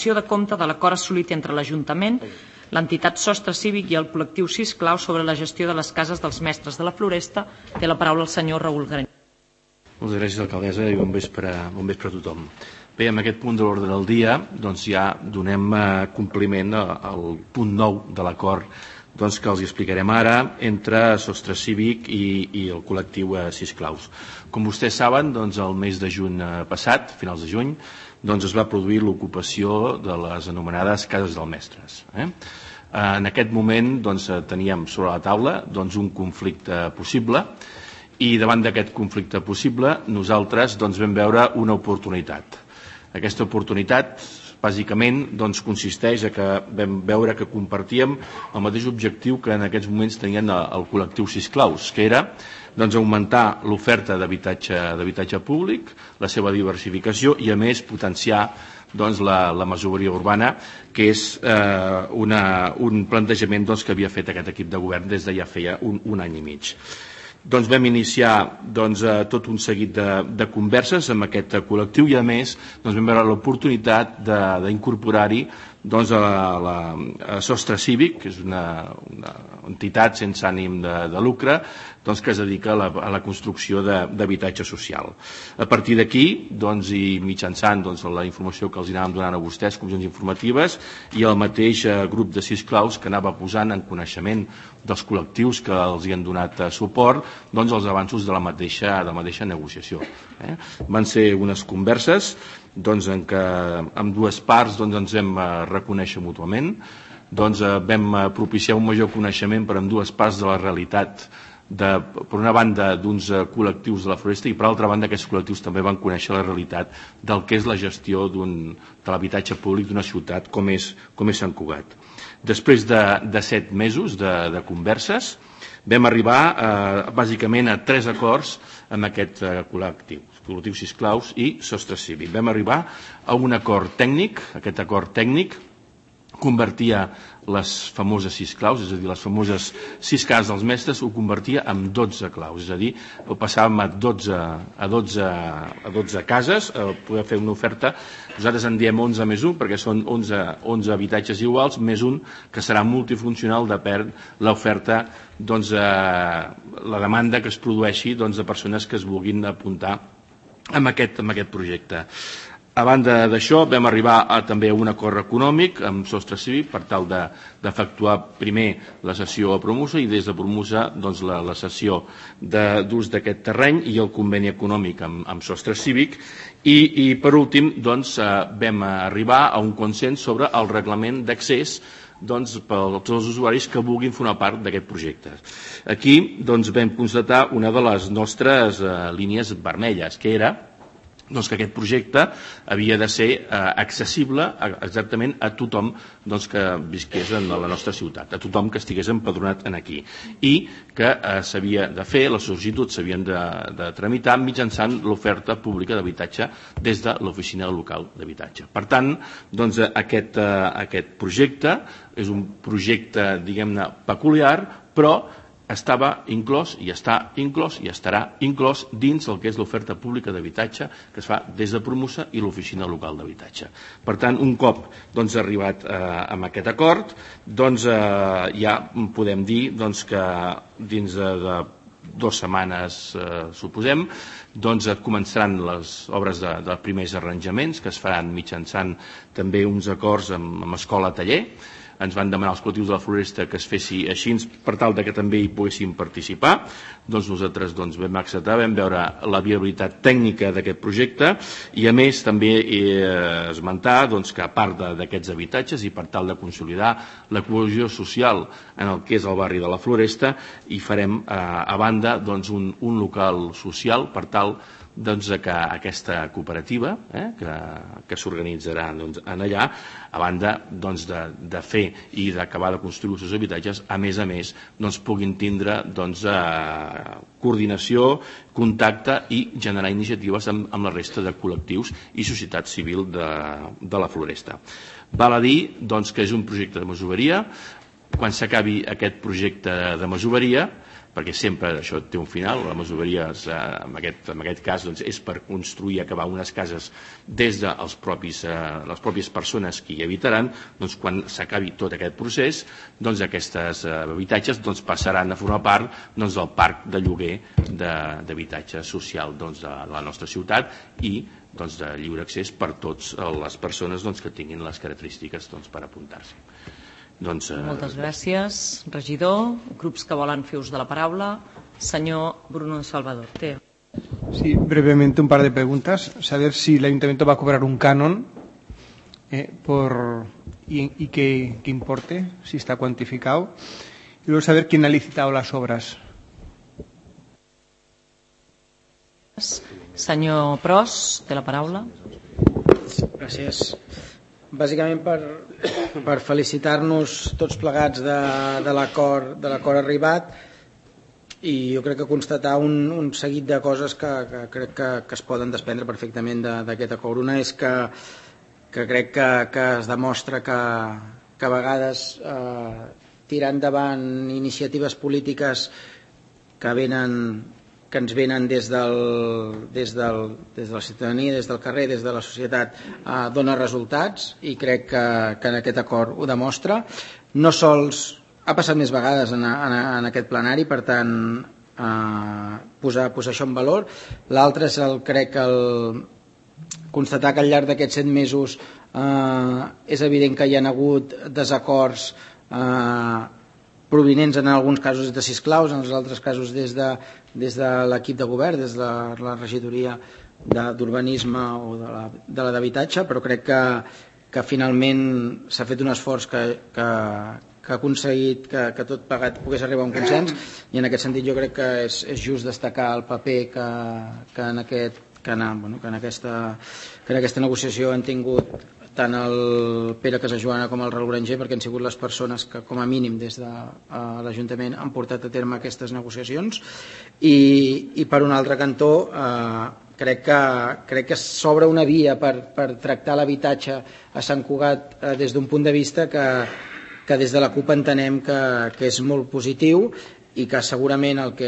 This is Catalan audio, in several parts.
donació de compte de l'acord assolit entre l'Ajuntament, l'entitat Sostre Cívic i el col·lectiu Sisplau sobre la gestió de les cases dels mestres de la Floresta. Té la paraula el senyor Raül Grañé. Moltes gràcies, alcaldessa, i bon vespre a tothom. Bé, amb aquest punt de l'ordre del dia ja donem compliment al punt 9 de l'acord que els explicarem ara entre Sostre Cívic i el col·lectiu Sisplau. Com vostès saben, el mes de juny passat, finals de juny, es va produir l'ocupació de les anomenades cases dels mestres. En aquest moment teníem sobre la taula un conflicte possible i davant d'aquest conflicte possible nosaltres vam veure una oportunitat. Aquesta oportunitat bàsicament consisteix en que vam veure que compartíem el mateix objectiu que en aquests moments tenien el col·lectiu Sisplau, que era augmentar l'oferta d'habitatge públic, la seva diversificació i a més potenciar la masoveria urbana, que és un plantejament que havia fet aquest equip de govern des de ja feia un any i mig. Vam iniciar tot un seguit de converses amb aquest col·lectiu i a més vam veure l'oportunitat d'incorporar-hi a Sostre Cívic, que és una entitat sense ànim de lucre que es dedica a la construcció d'habitatge social. A partir d'aquí, i mitjançant la informació que els anàvem donant a vostès, comissions informatives, i el mateix grup de Sisplau que anava posant en coneixement dels col·lectius que els hi han donat suport, els avanços de la mateixa negociació. Van ser unes converses en què amb dues parts ens vam reconèixer mútuament, vam propiciar un major coneixement per amb dues parts de la realitat per una banda d'uns col·lectius de la Floresta i per altra banda aquests col·lectius també van conèixer la realitat del que és la gestió de l'habitatge públic d'una ciutat com és Sant Cugat. Després de 7 mesos de converses vam arribar bàsicament a 3 acords amb aquest col·lectiu Sisplau i Sostre Cívic. Vam arribar a un acord tècnic. Aquest acord tècnic convertia les famoses 6 claus, és a dir, les famoses 6 cases dels mestres, ho convertia en 12 claus, és a dir, passàvem a 12 cases a poder fer una oferta. Nosaltres en diem 11 més 1 perquè són 11 habitatges iguals més un que serà multifuncional, depèn l'oferta, la demanda que es produeixi de persones que es vulguin apuntar amb aquest projecte. A banda d'això, vam arribar també a un acord econòmic amb Sostre Cívic per tal d'efectuar primer la cessió a Promusa i des de Promusa la cessió d'ús d'aquest terreny i el conveni econòmic amb Sostre Cívic i per últim vam arribar a un consens sobre el reglament d'accés per als usuaris que vulguin formar part d'aquest projecte. Aquí vam constatar una de les nostres línies vermelles, que era que aquest projecte havia de ser accessible exactament a tothom que visqués en la nostra ciutat, a tothom que estigués empadronat aquí i que s'havia de fer, les sol·licituds s'havien de tramitar mitjançant l'oferta pública d'habitatge des de l'oficina local d'habitatge. Per tant, aquest projecte és un projecte, diguem-ne, peculiar, però estava inclòs i està inclòs i estarà inclòs dins el que és l'oferta pública d'habitatge que es fa des de Promusa i l'oficina local d'habitatge. Per tant, un cop arribat a aquest acord, ja podem dir que dins de 2 setmanes, suposem, començaran les obres de primers arranjaments que es faran mitjançant també uns acords amb escola-taller. Ens van demanar els col·lectius de la Floresta que es fessi així per tal que també hi poguéssim participar. Nosaltres vam acceptar, vam veure la viabilitat tècnica d'aquest projecte i a més també esmentar que a part d'aquests habitatges i per tal de consolidar la cohesió social en el que és el barri de la Floresta hi farem a banda un local social per tal que aquesta cooperativa que s'organitzarà allà, a banda de fer i d'acabar de construir els seus habitatges, a més puguin tindre coordinació, contacte i generar iniciatives amb la resta de col·lectius i societat civil de la Floresta. Val a dir que és un projecte de masoveria. Quan s'acabi aquest projecte de masoveria perquè sempre això té un final. La masoveria en aquest cas és per construir, acabar unes cases des de les pròpies persones que hi habitaran. Quan s'acabi tot aquest procés, aquests habitatges passaran a formar part del parc de lloguer d'habitatge social de la nostra ciutat i de lliure accés per a totes les persones que tinguin les característiques per apuntar-se. Moltes gràcies, regidor. Grups que volen fer ús de la paraula. Senyor Bruno Salvador. Sí, brevemente un par de preguntas. Saber si el Ayuntamiento va a cobrar un canon y qué importe, si está cuantificado. Y luego saber quién ha licitado las obras. Senyor Pros, té la paraula. Gràcies. Bàsicament per felicitar-nos tots plegats de l'acord arribat, i jo crec que constatar un seguit de coses que crec que es poden desprendre perfectament d'aquest acord. Una és que crec que es demostra que a vegades tirar endavant iniciatives polítiques que ens venen des de la ciutadania, des del carrer, des de la societat, dona resultats, i crec que en aquest acord ho demostra. No sols ha passat més vegades en aquest plenari, per tant posar això en valor. L'altre és constatar que al llarg d'aquests 7 mesos és evident que hi ha hagut desacords provinents en alguns casos de Sisclaus, en els altres casos des de l'equip de govern, des de la regidoria d'urbanisme o de la d'habitatge, però crec que finalment s'ha fet un esforç que ha aconseguit que tot plegat pogués arribar a un consens, i en aquest sentit jo crec que és just destacar el paper que en aquesta negociació han tingut tant el Pere Casajoana com el Raül Granger, perquè han sigut les persones que, com a mínim, des de l'Ajuntament han portat a terme aquestes negociacions. I per un altre cantó, crec que s'obre una via per tractar l'habitatge a Sant Cugat des d'un punt de vista que des de la CUP entenem que és molt positiu, i que segurament el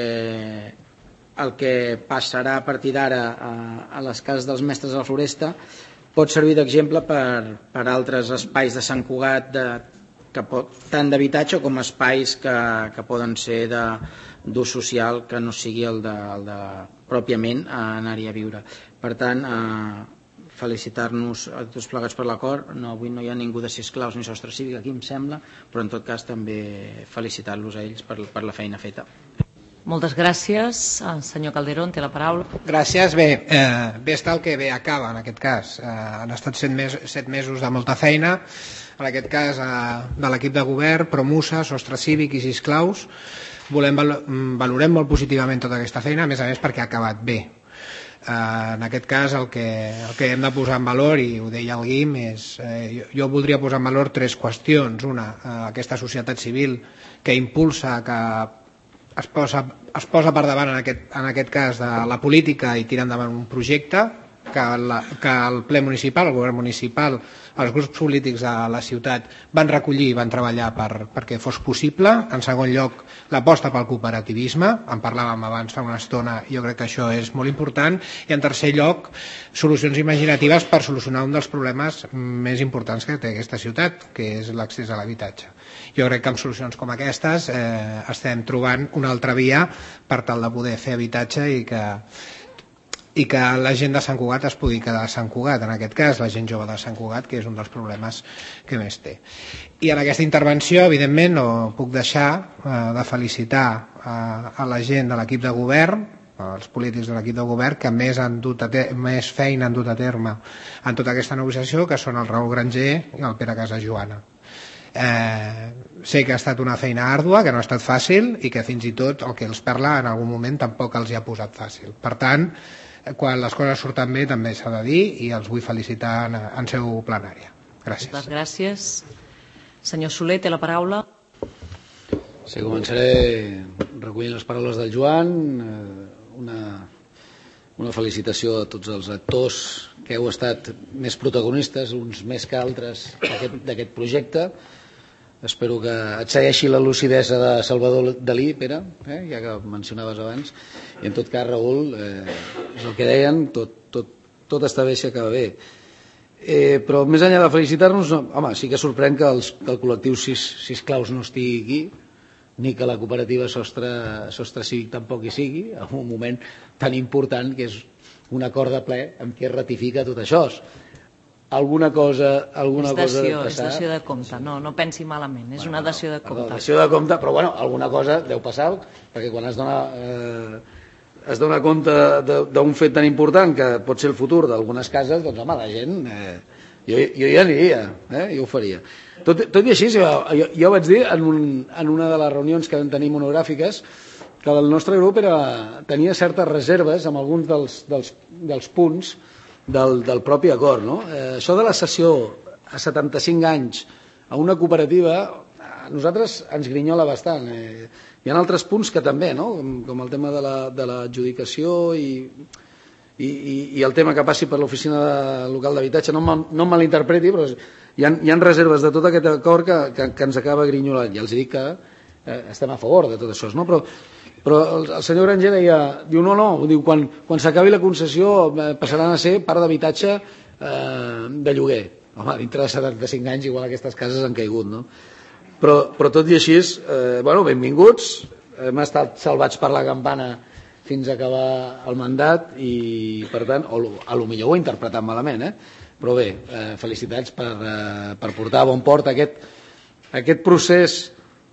que passarà a partir d'ara a les cases dels mestres de la Floresta pot servir d'exemple per altres espais de Sant Cugat, tant d'habitatge com espais que poden ser d'ús social, que no sigui el de pròpiament anar-hi a viure. Per tant, felicitar-nos a tots plegats per l'acord. Avui no hi ha ningú de Sisclaus ni Sostre Cívic aquí, em sembla, però en tot cas també felicitar-los a ells per la feina feta. Moltes gràcies. Senyor Calderón, té la paraula. Gràcies. Bé està el que bé acaba, en aquest cas. Han estat 7 mesos de molta feina, en aquest cas de l'equip de govern, Promusa, Sostre Cívic i Sisclaus. Valorem molt positivament tota aquesta feina, a més perquè ha acabat bé. En aquest cas el que hem de posar en valor, i ho deia el Guim, és jo voldria posar en valor 3 qüestions. Una, aquesta societat civil que impulsa, que es posa per davant en aquest cas de la política i tira endavant un projecte que el ple municipal, el govern municipal, els grups polítics de la ciutat van recollir i van treballar perquè fos possible. En segon lloc, l'aposta pel cooperativisme, en parlàvem abans fa una estona, jo crec que això és molt important. I en tercer lloc, solucions imaginatives per solucionar un dels problemes més importants que té aquesta ciutat, que és l'accés a l'habitatge. Jo crec que amb solucions com aquestes estem trobant una altra via per tal de poder fer habitatge i que la gent de Sant Cugat es pugui quedar a Sant Cugat, en aquest cas la gent jove de Sant Cugat, que és un dels problemes que més té. I en aquesta intervenció, evidentment, no puc deixar de felicitar a la gent de l'equip de govern, els polítics de l'equip de govern, que més feina han dut a terme en tota aquesta negociació, que són el Raül Granger i el Pere Casajoana. Sé que ha estat una feina àrdua, que no ha estat fàcil, i que fins i tot el que els parla en algun moment tampoc els hi ha posat fàcil. Per tant, quan les coses surten bé també s'ha de dir, i els vull felicitar en seu plenària. Gràcies. Moltes gràcies. Senyor Soler, té la paraula. Sí, començaré recollint les paraules del Joan. Una felicitació a tots els actors que heu estat més protagonistes, uns més que altres, d'aquest projecte. Espero que et segueixi la lucidesa de Salvador Dalí, Pere, ja que mencionaves abans. I en tot cas, Raül, és el que deien, tot està bé si acaba bé. Però més enllà de felicitar-nos, home, sí que sorprèn que el col·lectiu Sis Claus no estigui aquí, ni que la cooperativa Sostre Cívic tampoc hi sigui, en un moment tan important que és un acord de ple amb què es ratifica tot això. Alguna cosa de passar... És dació de compte, no pensi malament, és una dació de compte. Dació de compte, però bueno, alguna cosa deu passar, perquè quan es dona compte d'un fet tan important que pot ser el futur d'algunes cases, doncs home, la gent... Jo hi aniria, jo ho faria. Tot i així, jo vaig dir en una de les reunions que vam tenir monogràfiques que el nostre grup tenia certes reserves amb alguns dels punts del propi acord. Això de la cessió a 75 anys a una cooperativa a nosaltres ens grinyola bastant. Hi ha altres punts que també, com el tema de l'adjudicació i el tema que passi per l'oficina local d'habitatge. No em malinterpreti, però hi ha reserves de tot aquest acord que ens acaba grinyolant. Ja els dic que estem a favor de tot això, però el senyor Granger diu quan s'acabi la concessió passaran a ser part d'habitatge de lloguer. Home, dintre de 75 anys igual aquestes cases han caigut, no? Però tot i així, benvinguts, hem estat salvats per la campana fins a acabar el mandat i, per tant, a lo millor ho he interpretat malament, però bé, felicitats per portar a bon port aquest procés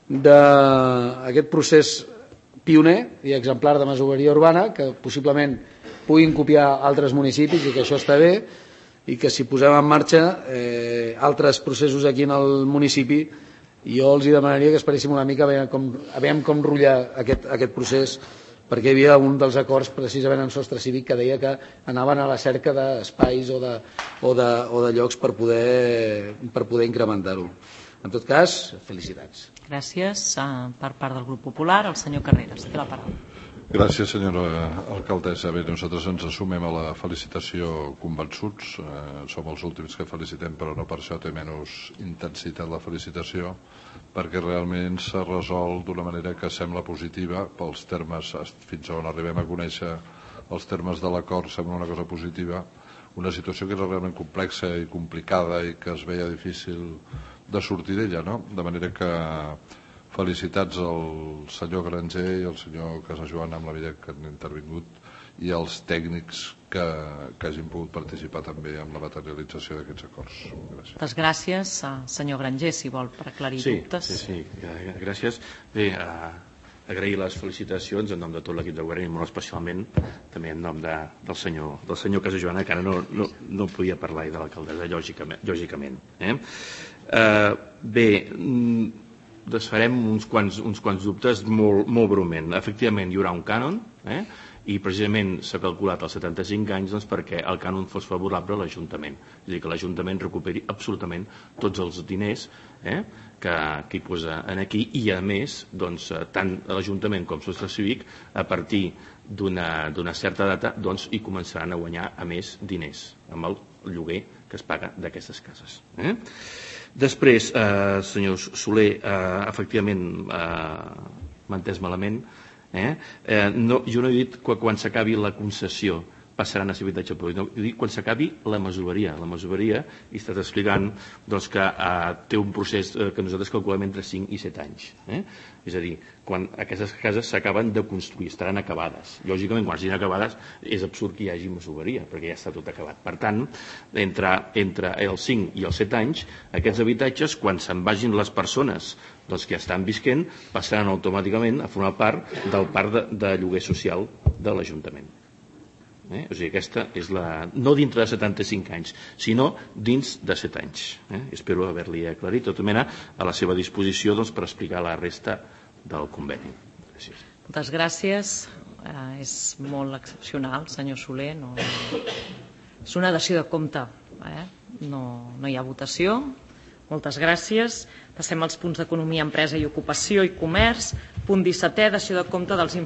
pioner i exemplar de masoveria urbana que possiblement puguin copiar altres municipis i que això està bé i que si posem en marxa altres processos aquí en el municipi jo els demanaria que esperéssim una mica a veure com rotllar aquest procés, perquè hi havia un dels acords precisament en Sostre Cívic que deia que anaven a la cerca d'espais o de llocs per poder incrementar-ho. En tot cas, felicitats. Gràcies. Per part del grup popular, el senyor Carreras. Té la paraula. Gràcies, senyora alcaldessa. Bé, nosaltres ens assumem a la felicitació convençuts. Som els últims que felicitem, però no per això té menys intensitat la felicitació, perquè realment s'ha resolt d'una manera que sembla positiva pels termes, fins on arribem a conèixer els termes de l'acord, sembla una cosa positiva. Una situació que era realment complexa i complicada i que es veia difícil de sortir d'ella, no? De manera que felicitats al senyor Granger i al senyor Casajoan amb la vida que han intervingut i als tècnics que hagin pogut participar també en la materialització d'aquests acords. Gràcies. Moltes gràcies. Senyor Granger, si vol, per aclarir dubtes. Sí, gràcies. Bé, agrair les felicitacions en nom de tot l'equip de govern i molt especialment també en nom del senyor Casajoan, que ara no podia parlar de l'alcaldessa, lògicament. Bé, desfarem uns quants dubtes molt breument. Efectivament, hi haurà un cànon, i precisament s'ha calculat als 75 anys perquè el cànon fos favorable a l'Ajuntament. És a dir, que l'Ajuntament recuperi absolutament tots els diners que hi posa aquí i, a més, tant l'Ajuntament com Sostre Cívic, a partir d'una certa data, hi començaran a guanyar, a més, diners amb el lloguer que es paga d'aquestes cases. Després, senyor Soler, efectivament, m'ha entès malament, jo no he dit que quan s'acabi la concessió passaran a ser habitatge públic, no, he dit quan s'acabi la masoveria. La masoveria, i he estat explicant que té un procés que nosaltres calculem entre 5 i 7 anys. És a dir, quan aquestes cases s'acaben de construir, estaran acabades. Lògicament, quan estiguin acabades, és absurd que hi hagi masoveria, perquè ja està tot acabat. Per tant, entre els 5 i els 7 anys, aquests habitatges, quan se'n vagin les persones que estan visquent, passaran automàticament a formar part del parc de lloguer social de l'Ajuntament. O sigui, aquesta és no dintre de 75 anys, sinó dins de 7 anys. Espero haver-li aclarit. De tota mena, a la seva disposició per explicar la resta del conveni. Gràcies. Moltes gràcies. És molt excepcional, senyor Soler. És una dació de compte. No hi ha votació. Moltes gràcies. Passem als punts d'Economia, Empresa i Ocupació i Comerç. Punt 17è, dació de compte dels